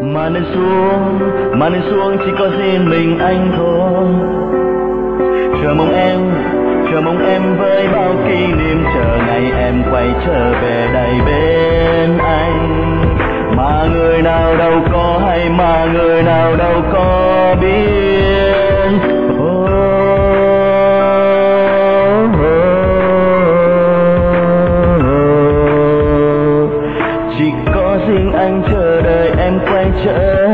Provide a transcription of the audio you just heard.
Mà nên xuống chỉ có riêng mình anh thôi. Chờ mong em với bao kỷ niệm, chờ ngày em quay trở về đây bên anh. Mà người nào đâu có hay, mà người nào đâu có biết. Chỉ có riêng anh chờ đợi em quay trở